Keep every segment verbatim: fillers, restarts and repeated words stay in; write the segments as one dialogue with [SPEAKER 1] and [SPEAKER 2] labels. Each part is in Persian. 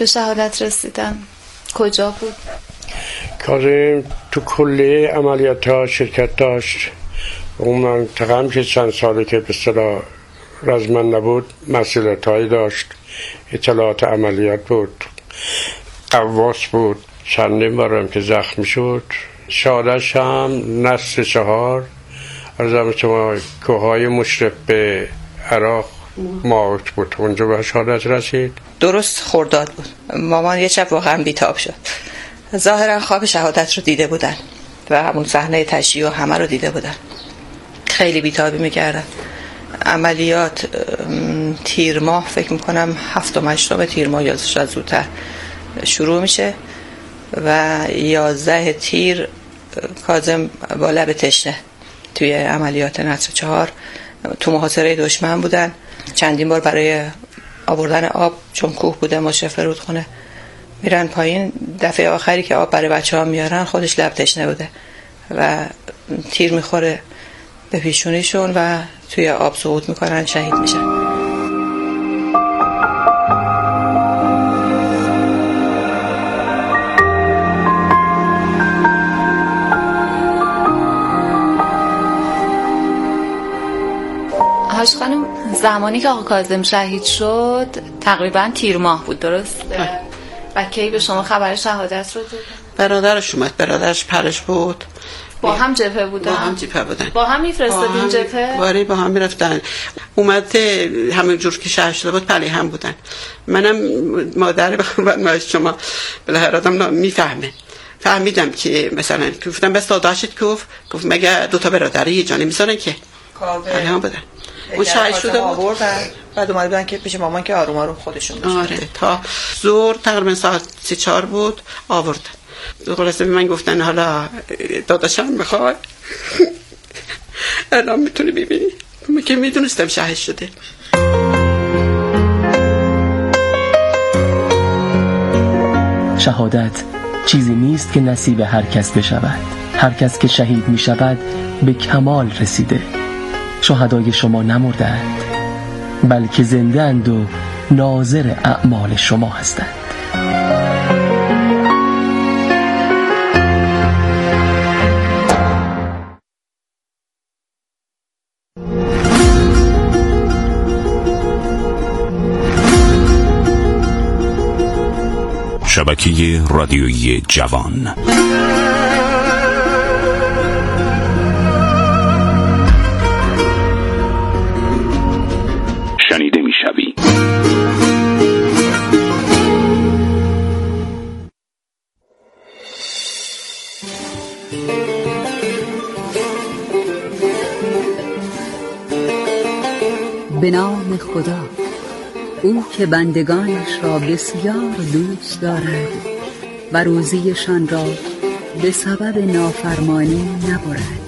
[SPEAKER 1] به شهادت رسیدن کجا بود؟
[SPEAKER 2] کاظم تو کلیه عملیات ها شرکت داشت. اون منطقه که چند ساله که به اصطلاح رزمن نبود مسئولیت هایی داشت، اطلاعات عملیات بود، قواس بود. چندین بارم که زخمی شد. شهادتش هم نصف چهار از شما کوههای مشرف به عراق ماوک بود، اونجا به شهادت رسید.
[SPEAKER 3] درست خرداد بود. مامان یه شب واقعا بیتاب شد. ظاهرا خواب شهادت رو دیده بودن و همون صحنه تشییع و همه رو دیده بودن. خیلی بیتابی میکردن. عملیات تیر ماه فکر میکنم هفتم هشتم تیر ماه یا شاید زودتر شروع میشه و یازده تیر کاظم با لب تشنه توی عملیات نصر چهار تو محاصره دشمن بودن. چندین بار برای آوردن آب، چون کوه بوده مشرف رودخونه، میرن پایین. دفعه آخری که آب برای بچه ها میارن خودش لب تشنه بوده و تیر میخوره به پیشونیشون و توی آب سقوط میکنن، شهید میشن.
[SPEAKER 1] حاج خانم زمانی که آقا کاظم شهید شد تقریبا تیر ماه بود، درست؟ و کی به شما خبر شهادت رو داد؟
[SPEAKER 4] برادرش اومد، برادرش پرش بود.
[SPEAKER 1] با هم جبهه بودن؟
[SPEAKER 4] با هم جبهه بودن.
[SPEAKER 1] با هم میفرستادین جبهه؟
[SPEAKER 4] باری با هم میرفتن. اومده همون جور که شهر شده بود پلی هم بودن. منم مادر بخونم شما بالاخره آدم میفهمه. فهمیدم که مثلا گفتم بس داداشت گفت گفت مگه دو تا برادری یه جانی میذارن که پلی هم بودن. اون شهر شده بود.
[SPEAKER 3] بعد اومد بودن که پیش مامان که آروم آروم خودشون بشن.
[SPEAKER 4] آره تا زور تقریبا ساعت سه چهار بود آوردن. خلاصه به من گفتن حالا داداشم میخواد الان میتونی ببینی. من که میدونستم شهید شده.
[SPEAKER 5] شهادت چیزی نیست که نصیب هر کس بشود. هر کس که شهید میشود به کمال رسیده. شهدای شما نمردند بلکه زنده اند و ناظر اعمال شما هستند.
[SPEAKER 6] شبکه رادیویی جوان. شنیده میشوی.
[SPEAKER 7] به نام خدا، او که بندگانش را بسیار دوست دارد و روزیشان را به سبب نافرمانی نبرد.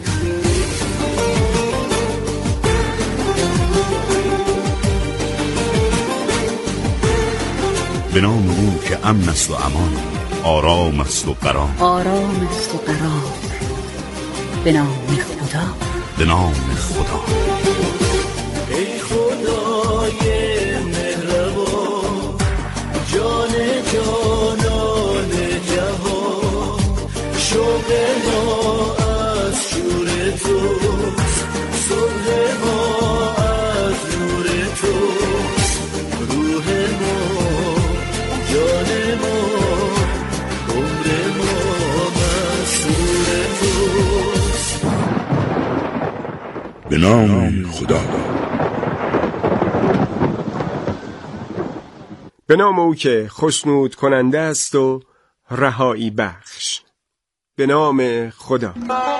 [SPEAKER 6] به نام او که امن است و امان، آرام است و قرار.
[SPEAKER 7] آرام است و قرار. به نام خدا.
[SPEAKER 6] به نام خدا.
[SPEAKER 8] ای خدای مهربان، جان جانان جهان، شوق ما از شور توست، صبح ما از نور توست، روح ما جان ما عمر ما مسرور توست.
[SPEAKER 6] به نام خدا.
[SPEAKER 9] به نام او که خوشنود کننده است و رهایی بخش. به نام خدا.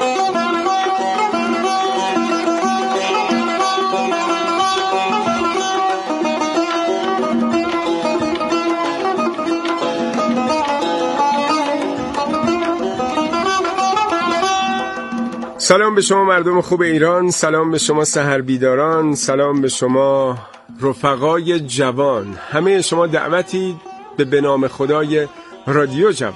[SPEAKER 9] سلام به شما مردم خوب ایران، سلام به شما سحر بیداران، سلام به شما رفقای جوان. همه شما دعوتی به به نام خدای رادیو جوان.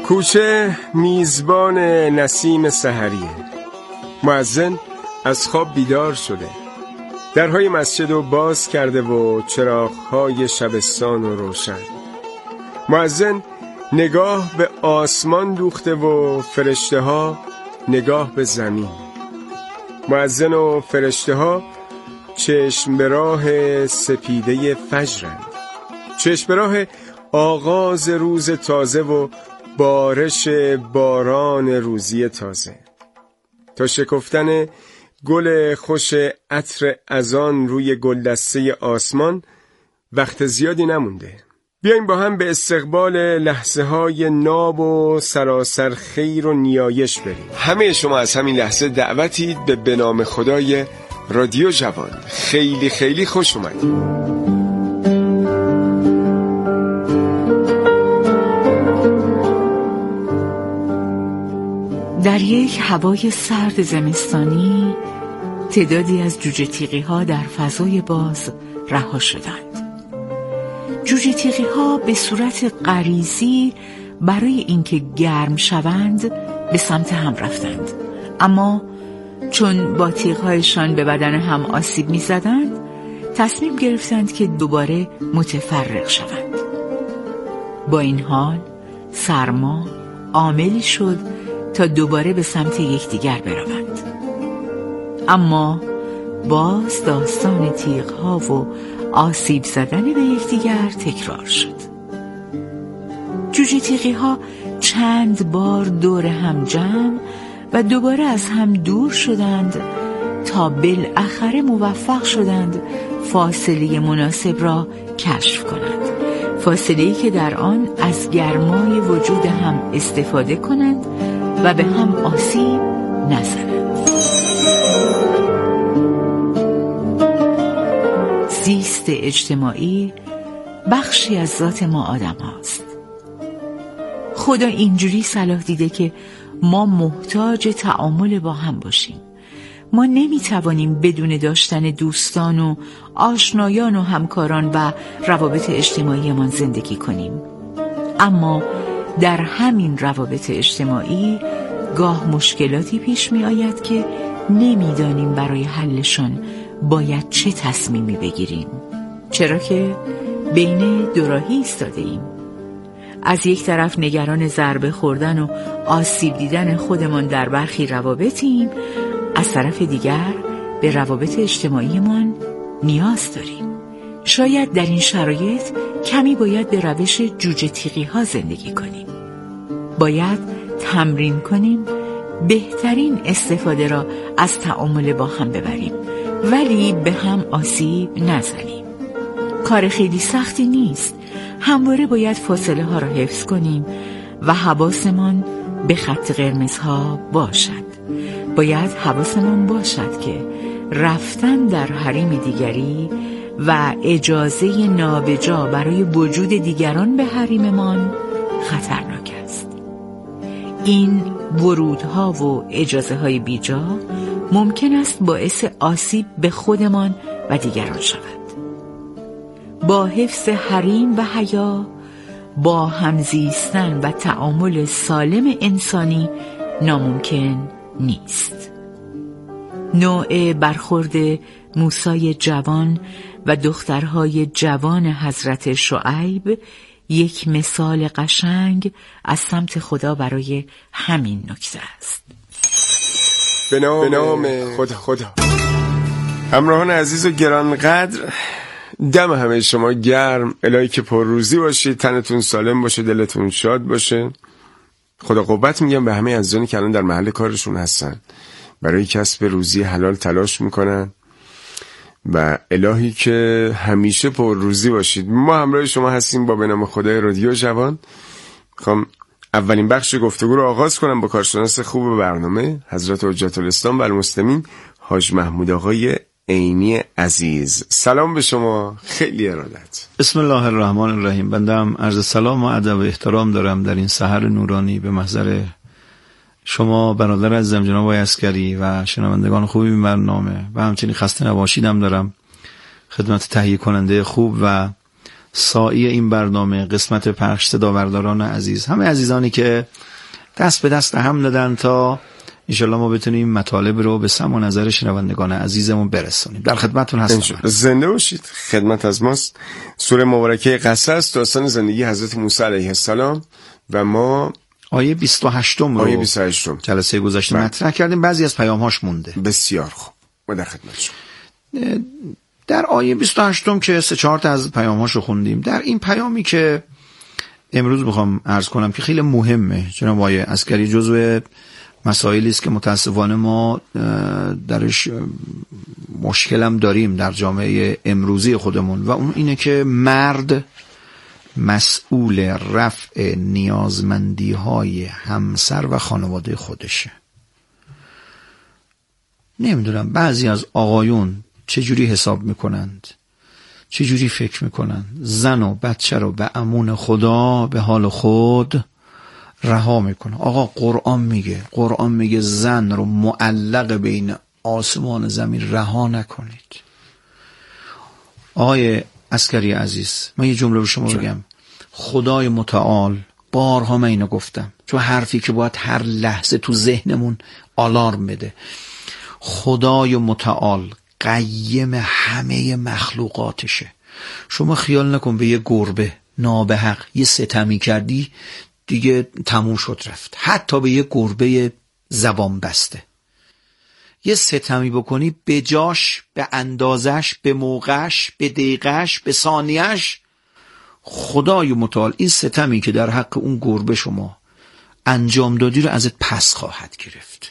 [SPEAKER 9] کوچه میزبان نسیم سحریه. مؤذن از خواب بیدار شده، درهای مسجد رو باز کرده و چراغ‌های شبستان رو روشن. مؤذن نگاه به آسمان دوخته و فرشته ها نگاه به زمین. مؤذن و فرشته ها چشم به راه سپیده فجرند، چشم به راه آغاز روز تازه و بارش باران روزی تازه. تا شکفتن گل خوش عطر ازان روی گلدسته آسمان وقت زیادی نمونده. بیایم با هم به استقبال لحظه های ناب و سراسر خیر و نیایش بریم. همه شما از همین لحظه دعوتید به به نام خدای رادیو جوان. خیلی خیلی خوش اومدید.
[SPEAKER 7] در یک هوای سرد زمستانی تعدادی از جوجه تیغی ها در فضای باز رها شدند. جوجه تیغی ها به صورت غریزی برای اینکه گرم شوند به سمت هم رفتند، اما چون با تیغ‌هایشان به بدن هم آسیب می‌زدند تصمیم گرفتند که دوباره متفرق شوند. با این حال سرما عاملی شد تا دوباره به سمت یکدیگر بروند. اما باز داستان تیغ‌ها و آسیب زدن به یکدیگر تکرار شد. جوجه تیغی‌ها چند بار دور هم جمع و دوباره از هم دور شدند تا بالاخره موفق شدند فاصله مناسب را کشف کنند، فاصله‌ای که در آن از گرمای وجود هم استفاده کنند و به هم آسیب نزنند. زیست اجتماعی بخشی از ذات ما آدم هاست. خدا اینجوری صلاح دیده که ما محتاج تعامل با هم باشیم. ما نمیتوانیم بدون داشتن دوستان و آشنایان و همکاران و روابط اجتماعی من زندگی کنیم. اما در همین روابط اجتماعی گاه مشکلاتی پیش می آید که نمیدانیم برای حلشان باید چه تصمیمی بگیریم، چرا که بین دوراهی ایستاده ایم. از یک طرف نگران ضربه خوردن و آسیب دیدن خودمان در برخی روابطیم، از طرف دیگر به روابط اجتماعیمان نیاز داریم. شاید در این شرایط کمی باید به روش جوجه تیغی ها زندگی کنیم. باید تمرین کنیم بهترین استفاده را از تعامل با هم ببریم، ولی به هم آسیب نزنیم. کار خیلی سختی نیست. همواره باید فاصله ها را حفظ کنیم و حواسمان به خط قرمزها باشد. باید حواسمان باشد که رفتن در حریم دیگری و اجازه نابجا برای وجود دیگران به حریممان خطرناک است. این ورودها و اجازه های بیجا ممکن است باعث آسیب به خودمان و دیگران شود. با حفظ حریم و حیا، با همزیستن و تعامل سالم انسانی ناممکن نیست. نوع برخورد موسی جوان و دخترهای جوان حضرت شعیب یک مثال قشنگ از سمت خدا برای همین نکته است.
[SPEAKER 9] به نام, نام خدا خدا. همراهان عزیز و گرانقدر، دم همه شما گرم. الهی که پر روزی باشید، تنتون سالم باشه، دلتون شاد باشه. خدا قوت میگم به همه عزیزانی که الان در محل کارشون هستن، برای کسب روزی حلال تلاش میکنن و الهی که همیشه پر روزی باشید. ما همراه شما هستیم با به نام خدای رادیو جوان. میخوام اولین بخش گفتگو رو آغاز کنم با کارشناس خوب برنامه حضرت حجت الاسلام و المسلمین حاج محمود آقای عینی عزیز. سلام به شما، خیلی ارادت.
[SPEAKER 10] بسم الله الرحمن الرحیم. بنده هم عرض سلام و ادب و احترام دارم در این سحر نورانی به محضر شما برادر عزیزم جناب آقای عسکری و شنوندگان خوبی این برنامه، و همچنین خسته نباشیدم دارم خدمت تهیه کننده خوب و سائی این برنامه، قسمت پخش، صداورداران عزیز، همه عزیزانی که دست به دست هم دادن تا انشالله ما بتونیم مطالب رو به سمع و نظر شنوندگان عزیزمون برسونیم. در خدمتتون هستم.
[SPEAKER 9] زنده باشید. خدمت از ماست. سوره مبارکه قصص، داستان زندگی حضرت موسی علیه السلام و ما
[SPEAKER 10] آیه بیست و هشت رو
[SPEAKER 9] آیه بیست و هشت
[SPEAKER 10] جلسه گذشته مطرح کردیم. بعضی از پیام‌هاش مونده.
[SPEAKER 9] بسیار خوب. ما در خدمت شما.
[SPEAKER 10] در آیه بیست و هشت که سه چهار تا از پیام‌هاشو خوندیم، در این پیامی که امروز میخوام عرض کنم که خیلی مهمه، جناب آقای عسکری، جزو مسائلی است که متاسفانه ما درش مشکلم داریم در جامعه امروزی خودمون، و اون اینه که مرد مسئول رفع نیازمندی های همسر و خانواده خودشه. نمیدونم بعضی از آقایون چجوری حساب میکنند، چجوری فکر میکنند زن و بچه رو به امون خدا به حال خود رها میکنه. آقا قرآن میگه قرآن میگه زن رو معلق بین آسمان زمین رها نکنید. آقای عسکری عزیز، من یه جمله به شما بگم. خدای متعال، بارها من اینو گفتم، چون حرفی که باید هر لحظه تو ذهنمون آلارم بده. خدای متعال قیم همه مخلوقاتشه. شما خیال نکن به یه گربه نابحق یه ستمی کردی دیگه تموم شد رفت. حتی به یه گربه زبان بسته یه ستمی بکنی، به جاش، به اندازش، به موقعش، به دقیقش، به ثانیهش، خدای متعال این ستمی که در حق اون گربه شما انجام دادی رو ازت پس خواهد گرفت.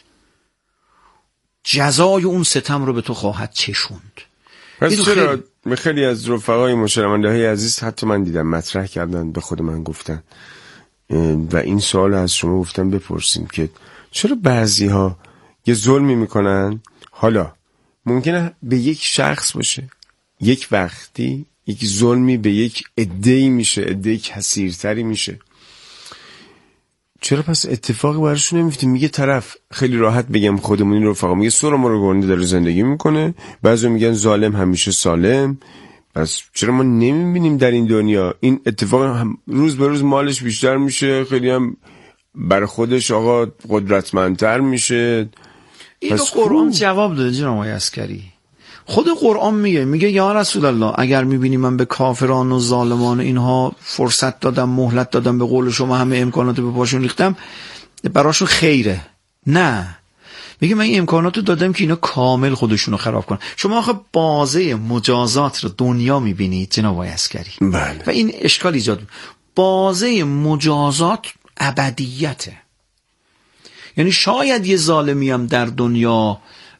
[SPEAKER 10] جزای اون ستم رو به تو خواهد چشوند.
[SPEAKER 9] پس چرا خیلی... خیلی از رفقای مشرمنده های عزیز حتی من دیدم مطرح کردن، به خود من گفتن و این سوال از شما گفتم بپرسیم که چرا بعضی ها یه ظلمی میکنن؟ حالا ممکنه به یک شخص باشه، یک وقتی یک ظلمی به یک عده‌ای میشه، عده کثیرتری میشه، چرا پس اتفاقی براشون نمیفته؟ میگه طرف، خیلی راحت بگم خودمون این رفقا، میگه سر ما رو گنده داره زندگی میکنه، بعضی میگن ظالم همیشه سالم. پس چرا ما نمیبینیم در این دنیا این اتفاق هم روز به روز مالش بیشتر میشه، خیلی هم بر خودش آقا قدرتمندتر میشه؟
[SPEAKER 10] اینو قرآن جواب داده جناب آقای عسکری. خود قرآن میگه میگه یا رسول الله اگر میبینی من به کافران و ظالمان اینها فرصت دادم، مهلت دادم، به قول شما همه امکانات به پاشون ریختم، براشون خیره. نه، میگه من این امکاناتو دادم که اینا کامل خودشونو خراب کنن. شما آخه بازه مجازات رو دنیا میبینید جناب آقای عسکری،
[SPEAKER 9] بله.
[SPEAKER 10] و این اشکال ایجاد، بازه مجازات ابدیته. یعنی شاید یه ظالمی هم در دنیا،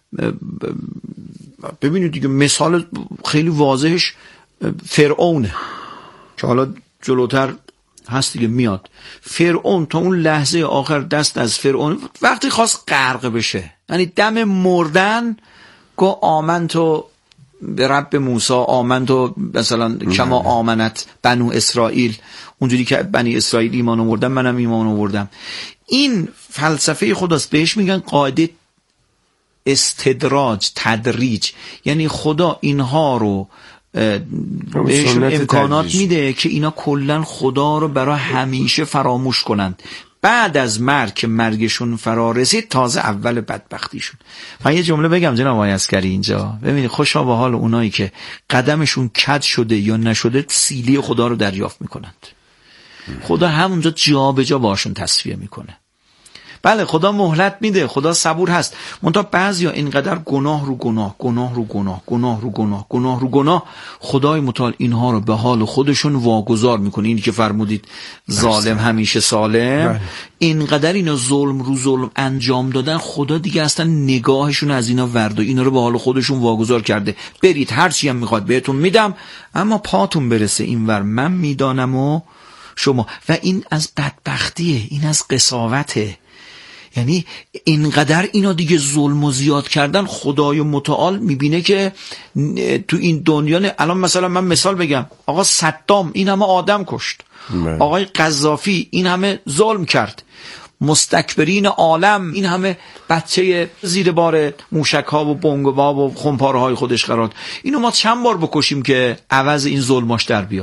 [SPEAKER 10] ببینید دیگه مثال خیلی واضحش فرعونه که حالا جلوتر هست دیگه میاد. فرعون تا اون لحظه آخر دست از فرعون وقتی خواست غرق بشه، یعنی دم مردن گو آمنتو به رب موسی، آمنتو مثلا کما آمنت بنو اسرائیل، اونجوری که بنی اسرائیل ایمان آوردن منم ایمان آوردم. این فلسفه خداست، بهش میگن قاعده استدراج، تدریج. یعنی خدا اینها رو بهشون امکانات تدریج میده که اینا کلن خدا رو برای همیشه فراموش کنند. بعد از مرگ که مرگشون فرا رسید تازه اول بدبختیشون. من یه جمله بگم جناب آقای عسکری اینجا، ببینید خوشا به حال اونایی که قدمشون کج شده یا نشده سیلی خدا رو دریافت میکنند. خدا همونجا جا به جا باشون تصفیه میکنه. بله خدا مهلت میده، خدا صبور هست، منتها بعضیا اینقدر گناه رو گناه، گناه رو گناه، گناه رو گناه، گناه رو گناه، خدای متعال اینها رو به حال خودشون واگذار میکنه. اینی که فرمودید ظالم همیشه سالم، اینقدر اینا ظلم رو ظلم انجام دادن، خدا دیگه اصلا نگاهشون از اینا ورد و اینا رو به حال خودشون واگذار کرده. برید هرچی هم میخواد بهتون میدم، اما پاتون برسه اینور من میدانم و شما. و این از بدبختیه، این از قساوته. یعنی اینقدر اینا دیگه ظلم و زیاد کردن، خدای متعال میبینه که تو این دنیا، الان مثلا من مثال بگم، آقا صدام این همه آدم کشت، من. آقای قذافی این همه ظلم کرد، مستکبرین عالم این همه بچه زیر بار موشک ها و بمب و خمپاره های خودش قرار. اینو ما چند بار بکشیم که عوض این ظلماش در بیاد؟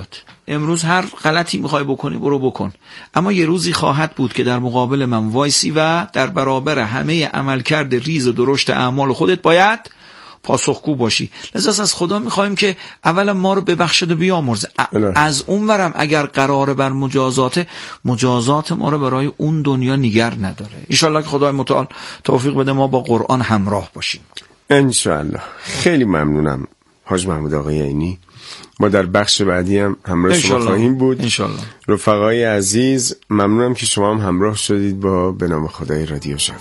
[SPEAKER 10] امروز هر غلطی میخوای بکنی برو بکن، اما یه روزی خواهد بود که در مقابل من وایسی و در برابر همه عملکرد ریز و درشت اعمال خودت باید پاسخگو باشی. لذا از خدا میخوایم که اولا ما رو ببخشد و بیامرزه، از اون ورم اگر قراره بر مجازات مجازات ما رو برای اون دنیا نگر نداره. انشالله که خدای متعال توفیق بده ما با قرآن همراه باشیم
[SPEAKER 9] انشالله. خیلی ممنونم حاج محمود آقای عینی. ما در بخش بعدی هم همراه شما خواهیم بود
[SPEAKER 10] انشالله.
[SPEAKER 9] رفقای عزیز ممنونم که شما هم همراه شدید با به نام خدای رادیو جوان.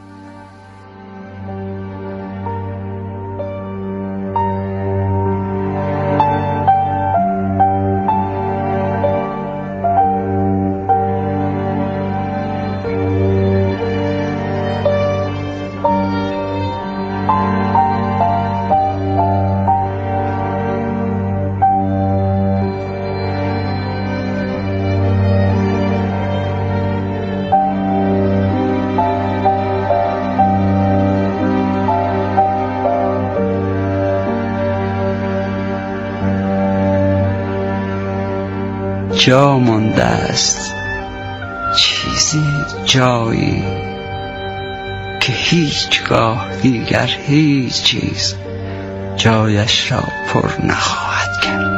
[SPEAKER 11] جا مانده است چیزی جایی که هیچگاه دیگر هیچ چیز جایش را پر نخواهد کرد،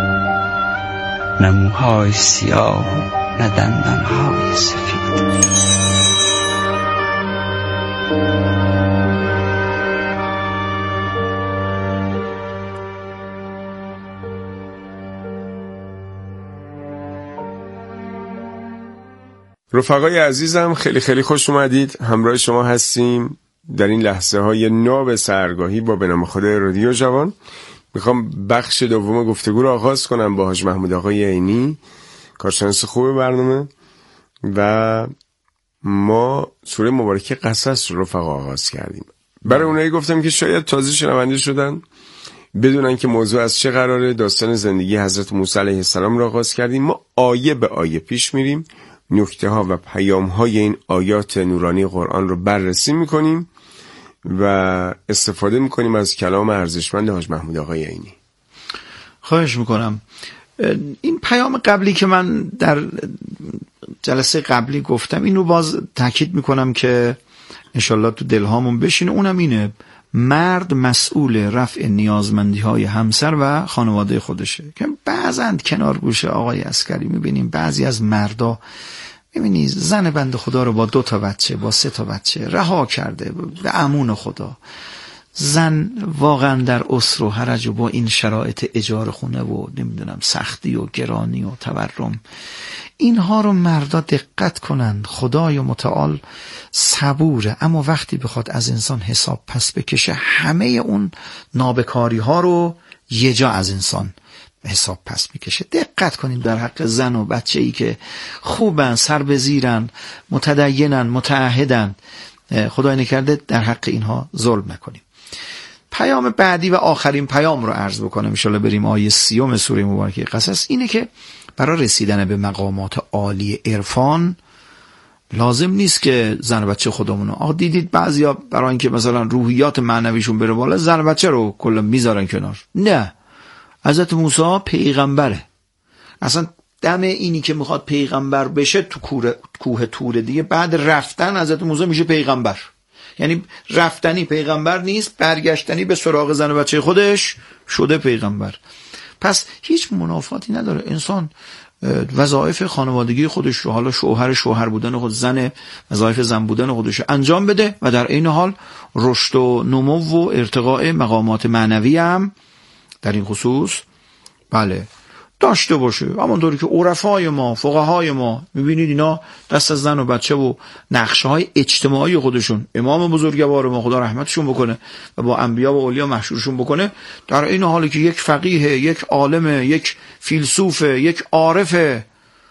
[SPEAKER 11] نه موهای سیاه و نه دندانهای سفید.
[SPEAKER 9] رفقای عزیزم خیلی خیلی خوش اومدید. همراه شما هستیم در این لحظه های ناب سحرگاهی با به نام خدای رادیو جوان. میخوام بخش دوم گفتگو رو آغاز کنم با حاج محمود آقای عینی، کارشناس خوب برنامه، و ما سوره مبارکه قصص رو رفقا آغاز کردیم. برای اونایی گفتم که شاید تازه شنونده شدن بدونن که موضوع از چه قراره. داستان زندگی حضرت موسی علیه السلام رو آغاز کردیم. ما آیه به آیه پیش میریم، نکته ها و پیام های این آیات نورانی قرآن رو بررسی میکنیم و استفاده میکنیم از کلام ارزشمند حاج محمود آقای عینی.
[SPEAKER 10] خواهش میکنم. این پیام قبلی که من در جلسه قبلی گفتم اینو باز تاکید میکنم که انشالله تو دلهامون بشینه. اونم اینه: مرد مسئول رفع نیازمندی های همسر و خانواده خودشه. که بعضن کنار گوشه آقای عسکری میبینیم بعضی از مردا، میبینی زن بنده خدا رو با دو تا بچه با سه تا بچه رها کرده به امون خدا. زن واقعا در اسر و حرج و با این شرایط اجاره خونه و نمیدونم سختی و گرانی و تورم، اینها رو مردا دقت کنند. خدای متعال صبوره، اما وقتی بخواد از انسان حساب پس بکشه همه اون نابکاری ها رو یه جا از انسان حساب پس میکشه. دقت کنیم در حق زن و بچه ای که خوبن، سر به زیرن، متدینن، متعهدن، خدای نکرده در حق اینها ظلم نکنیم. پیام بعدی و آخرین پیام رو عرض بکنم انشالله بریم آیه سیوم سوره مبارکه قصص. اینه که برای رسیدن به مقامات عالی عرفان لازم نیست که زن و بچه خودمونو، آخه دیدید بعضیا برای اینکه مثلا روحیات معنویشون بره بالا زن و بچه رو کلا میذارن کنار. نه، حضرت موسی پیغمبره. اصلا دم اینی که میخواد پیغمبر بشه تو کوه, کوه طور دیگه، بعد رفتن حضرت موسی میشه پیغمبر. یعنی رفتنی پیغمبر نیست، برگشتنی به سراغ زن و بچه خودش شده پیغمبر. پس هیچ منافاتی نداره انسان وظایف خانوادگی خودش رو، حالا شوهر شوهر بودن خود، زن وظایف زن بودن خودش رو انجام بده و در این حال رشد و نمو و ارتقاء مقامات معنوی هم در این خصوص بله داشته باشه. همونطوری که عرفای ما، فقهای ما، میبینید اینا دست از زن و بچه و نقشه های اجتماعی خودشون، امام بزرگوار ما خدا رحمتشون بکنه و با انبیا و اولیا محشورشون بکنه، در این حالی که یک فقیه، یک عالم، یک فیلسوف، یک عارف،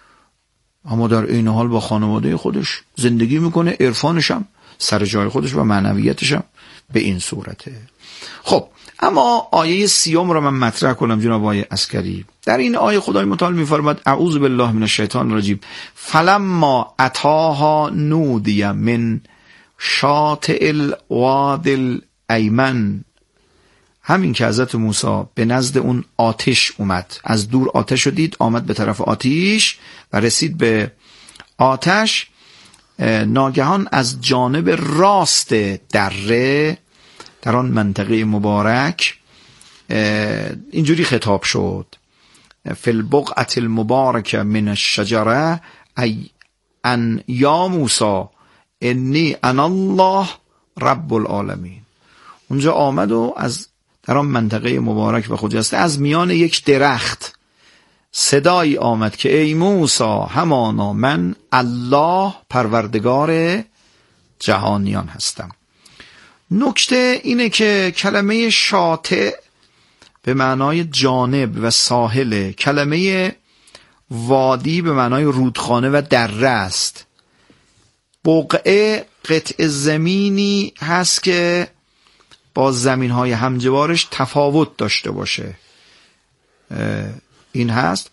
[SPEAKER 10] اما در این حال با خانواده خودش زندگی میکنه، عرفانش هم سر جای خودش و معنویتش هم به این صورته. خب اما آیه سیوم رو من مطرح کنم جناب آقای عسکری. در این آیه خدای متعال می‌فرماید اعوذ بالله من الشیطان الرجیم فلما اتاها نودی من شاطئ الواد الایمن همین که حضرت موسی به نزد اون آتش اومد، از دور آتش رو دید، آمد به طرف آتش و رسید به آتش، ناگهان از جانب راست دره در آن منطقه مبارک اینجوری خطاب شد: فی البقعة المبارکه من الشجره ای ان یا موسی انی انا الله رب العالمین. اونجا آمد و از در آن منطقه مبارک و خجسته از میان یک درخت صدایی آمد که ای موسی همانا من الله پروردگار جهانیان هستم. نکته اینه که کلمه شاطئ به معنای جانب و ساحل، کلمه وادی به معنای رودخانه و دره است. بقعه قطع زمینی هست که با زمین‌های همجوارش تفاوت داشته باشه، این هست.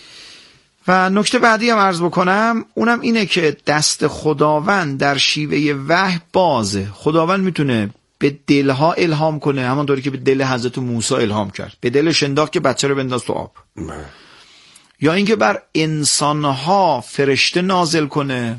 [SPEAKER 10] و نکته بعدی هم عرض بکنم، اونم اینه که دست خداوند در شیوه وحی بازه. خداوند میتونه به دلها الهام کنه، همانطوری که به دل حضرت موسی الهام کرد، به دلش انداخت که بچه رو بنداز تو آب، یا اینکه بر انسانها فرشته نازل کنه،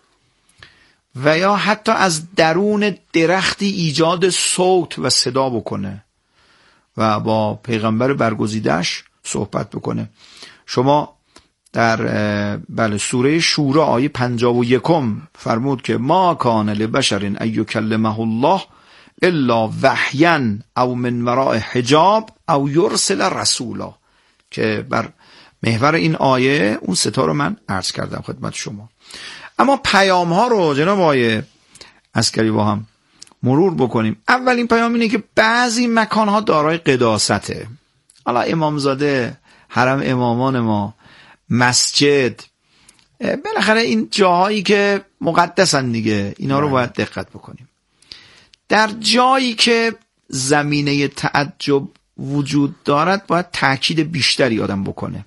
[SPEAKER 10] و یا حتی از درون درختی ایجاد صوت و صدا بکنه و با پیغمبر برگزیدش صحبت بکنه. شما در بله سوره شورا آیه پنجاه و یکم فرمود که ما کان لبشر ان یکلمه الله الا وحیا او من وراء حجاب او یرسل رسولا، که بر محور این آیه اون ستا رو من عرض کردم خدمت شما. اما پیام ها رو جناب آقای عسکری با هم مرور بکنیم. اولین پیام اینه که بعضی مکان ها دارای قداسته. حالا امامزاده، حرم امامان ما، مسجد، بالاخره این جاهایی که مقدسن دیگه، اینا رو باید دقت بکنیم. در جایی که زمینه تعجب وجود دارد باید تأکید بیشتری آدم بکنه.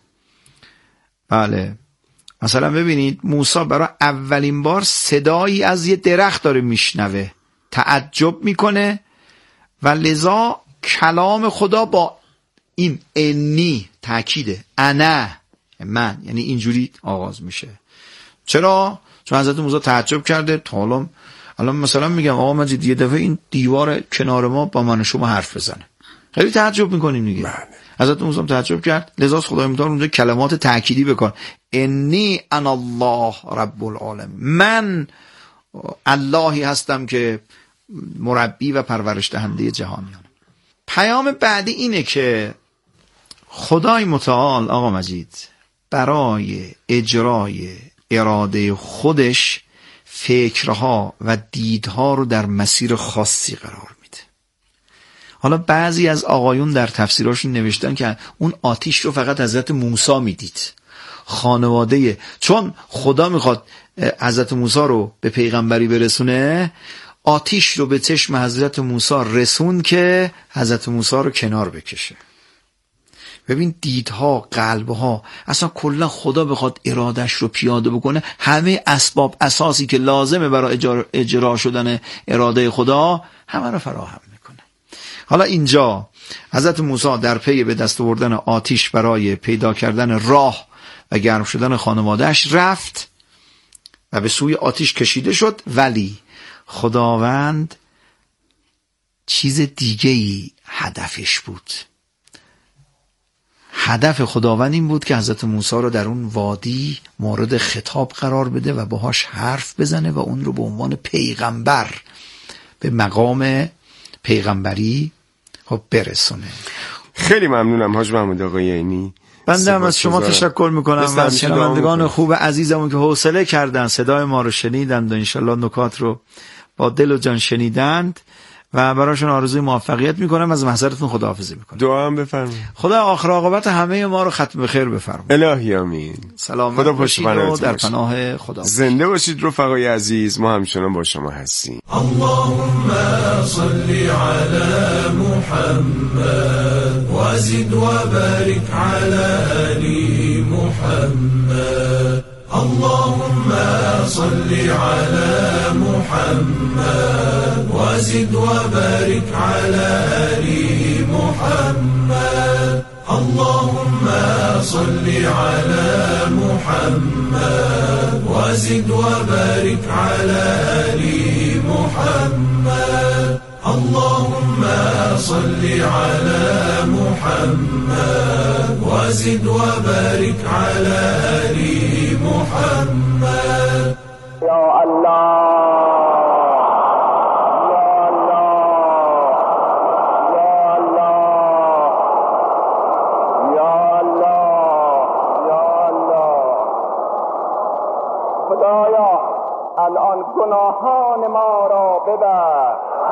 [SPEAKER 10] بله، مثلا ببینید موسی برای اولین بار صدایی از یه درخت داره میشنوه، تعجب میکنه و لذا کلام خدا با این انی تأکیده، انا من، یعنی اینجوری آغاز میشه. چرا؟ چون حضرت موسی تعجب کرده. تا حالا الان مثلا میگم آقا مجید یه دفعه این دیوار کنار ما با من و شما حرف بزنه، خیلی تعجب میکنیم دیگه. حضرت موسی تعجب کرد، لذا خدای متعال اونجا کلمات تأکیدی بکن: انی انا الله رب العالمین، من اللهی هستم که مربی و پرورش دهنده جهانیان. پیام بعدی اینه که خدای متعال آقا مجید برای اجرای اراده خودش فکرها و دیدها رو در مسیر خاصی قرار میده. حالا بعضی از آقایون در تفسیراشون نوشتن که اون آتش رو فقط حضرت موسی میدید، خانواده، چون خدا میخواد حضرت موسی رو به پیغمبری برسونه، آتش رو به چشم حضرت موسی رسون که حضرت موسی رو کنار بکشه. ببین دیدها، قلبها، اصلا کلا خدا بخواد ارادش رو پیاده بکنه، همه اسباب اساسی که لازمه برای اجرا شدن اراده خدا همه رو فراهم میکنه. حالا اینجا حضرت موسی در پی به دست آوردن آتش برای پیدا کردن راه و گرم شدن خانوادهش رفت و به سوی آتش کشیده شد، ولی خداوند چیز دیگه‌ای هدفش بود. هدف خداوند این بود که حضرت موسی رو در اون وادی مورد خطاب قرار بده و باهاش حرف بزنه و اون رو به عنوان پیغمبر به مقام پیغمبری خب برسونه.
[SPEAKER 9] خیلی ممنونم حاج محمود آقای عینی.
[SPEAKER 10] بنده هم از شما تشکر میکنم و از شنوندگان خوب عزیزمون که حوصله کردن، صدای ما رو شنیدند و انشالله نکات رو با دل و جان شنیدند و براشون آرزوی موفقیت میکنم. از محضرتون خداحافظی میکنم.
[SPEAKER 9] دعا هم بفرمایید.
[SPEAKER 10] خدا آخر عاقبت همه ما رو ختم به خیر بفرمایید.
[SPEAKER 9] الهی آمین.
[SPEAKER 10] سلامت باشید و در پناه خدا.
[SPEAKER 9] زنده باشید رفقای عزیز، ما همچنان با شما هستیم.
[SPEAKER 8] اللهم صل علی محمد و زد و بارک علی آل محمد. اللهم صل علی محمد و وزد وبارك على آل محمد اللهم صل على محمد وزد وبارك على آل محمد اللهم صل على محمد وزد وبارك على آل محمد
[SPEAKER 12] يا الله الان گناهان ما را ببر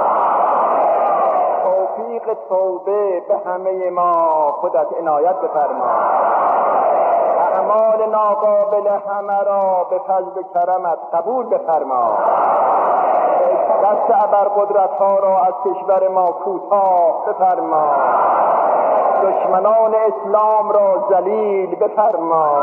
[SPEAKER 12] توفیق توبه به همه ما خودت عنایت بفرما اعمال ناقابل همه را به فضل کرمت قبول بفرما دست ابرقدرت ها را از کشور ما کوتاه بفرما دشمنان اسلام را ذلیل بفرما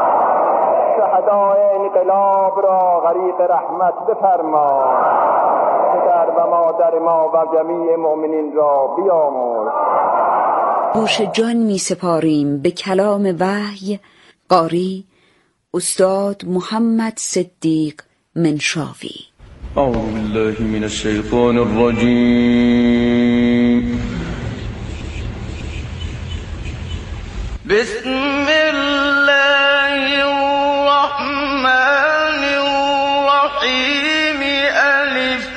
[SPEAKER 12] شهدای انقلاب را غریق رحمت بفرما پدر و مادر ما و جمیع مؤمنین را بیامرز.
[SPEAKER 13] گوش جان می سپاریم به کلام وحی. قاری استاد محمد صدیق منشاوی.
[SPEAKER 14] اعوذ بالله من الشیطان الرجیم. بسم الله الرحمن الرحیم. الف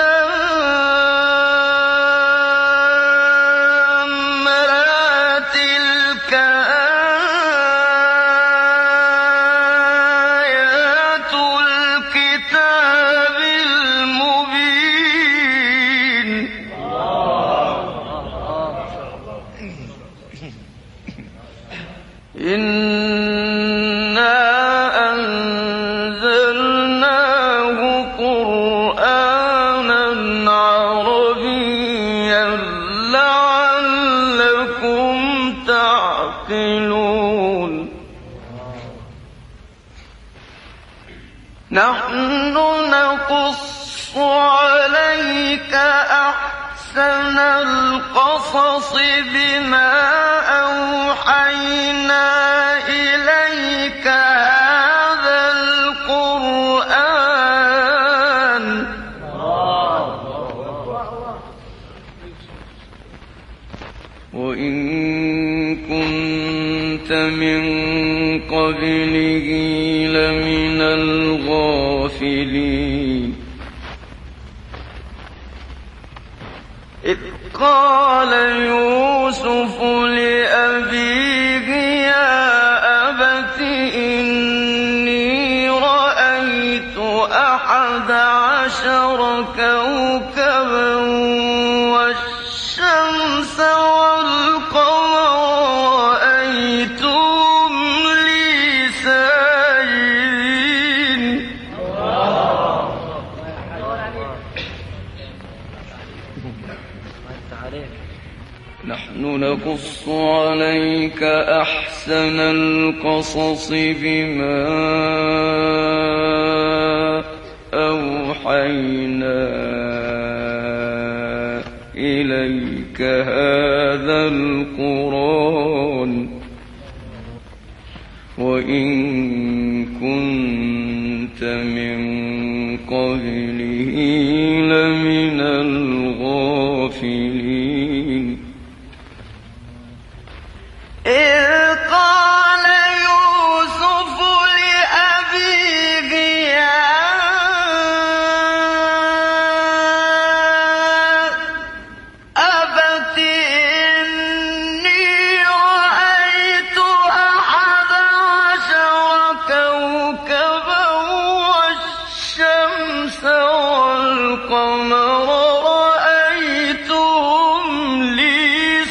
[SPEAKER 14] لام را تلک آیات الكتاب المبین. إنا أنزلناه قرآنا عربيا لعلكم تعقلون. نحن نقص عليك أحسن القصص بما أوحينا إليك هذا القرآن وإن كنت من قبله لمن الغافلين. إذ قال يوسف لأبيه يا أبت إني رأيت أحد عشر كوكبا والشمس والقمر رأيتهم لي ساجدين. نحن نقص عليك أحسن القصص بما أوحينا إليك هذا القرآن وإن كنت من قبله لمن الغافلين. إذ قال يوسف لأبيه يا أبت إني رأيت أحد عشر كوكبا والشمس والقمر رأيتهم لي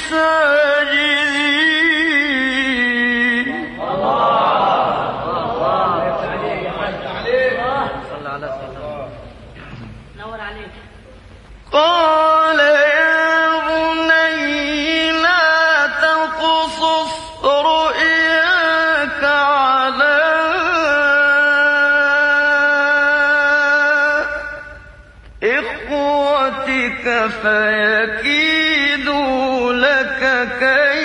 [SPEAKER 14] ساجدين. قال يا بني لا تقصص رؤياك على إخوتك ربك فيكيدوا لك كيدا